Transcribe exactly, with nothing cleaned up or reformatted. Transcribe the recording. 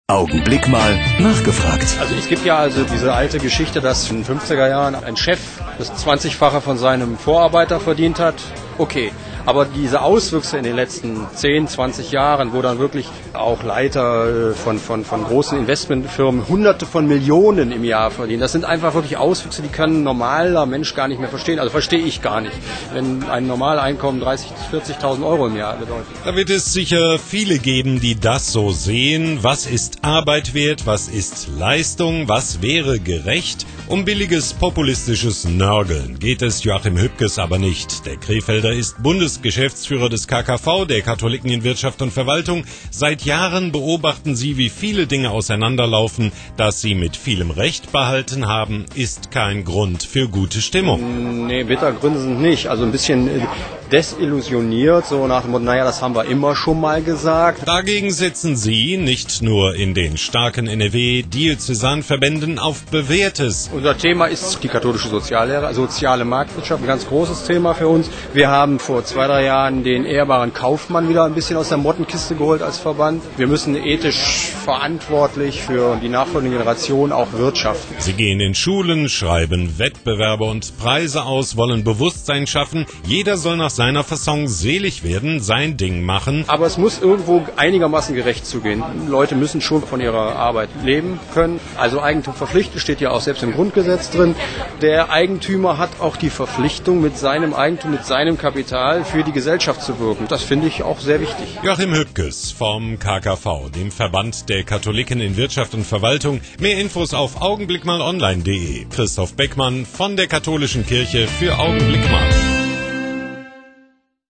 Augenblick mal nachgefragt. Also es gibt ja also diese alte Geschichte, dass in den fünfziger Jahren ein Chef das zwanzigfache von seinem Vorarbeiter verdient hat. Okay, aber diese Auswüchse in den letzten zehn, zwanzig Jahren, wo dann wirklich auch Leiter von, von, von großen Investmentfirmen Hunderte von Millionen im Jahr verdienen, das sind einfach wirklich Auswüchse, die kann ein normaler Mensch gar nicht mehr verstehen. Also verstehe ich gar nicht, wenn ein Normaleinkommen dreißigtausend bis vierzigtausend Euro im Jahr bedeutet. Da wird es sicher viele geben, die das so sehen. Was ist Arbeit wert? Was ist Leistung? Was wäre gerecht? Um billiges populistisches Nörgeln geht es Joachim Hübkes aber nicht. Der Krefelder ist Bundesgeschäftsführer des K K V, der Katholiken in Wirtschaft und Verwaltung. Seit Jahren beobachten sie, wie viele Dinge auseinanderlaufen. Dass sie mit vielem Recht behalten haben, ist kein Grund für gute Stimmung. Nee, bitter grinsend nicht. Also ein bisschen desillusioniert, so nach dem Motto, naja, das haben wir immer schon mal gesagt. Dagegen setzen sie, nicht nur in den starken N R W-Diözesanverbänden, auf Bewährtes. Unser Thema ist die katholische Soziallehre, soziale Marktwirtschaft, ein ganz großes Thema für uns. Wir haben vor zwei, drei Jahren den ehrbaren Kaufmann wieder ein bisschen aus der Mottenkiste geholt als Verband. Wir müssen ethisch verantwortlich für die nachfolgende Generation auch wirtschaften. Sie gehen in Schulen, schreiben Wettbewerbe und Preise aus, wollen Bewusstsein schaffen. Jeder soll nach seiner Fasson selig werden, sein Ding machen. Aber es muss irgendwo einigermaßen gerecht zugehen. Leute müssen schon von ihrer Arbeit leben können. Also Eigentum verpflichtet steht ja auch selbst im Grundgesetz drin. Der Eigentümer hat auch die Verpflichtung, mit seinem Eigentum, mit seinem Kapital für die Gesellschaft zu wirken. Das finde ich auch sehr wichtig. Joachim Hübkes vom K K V, dem Verband der Katholiken in Wirtschaft und Verwaltung. Mehr Infos auf augenblickmalonline punkt de. Christoph Beckmann von der Katholischen Kirche für Augenblick mal.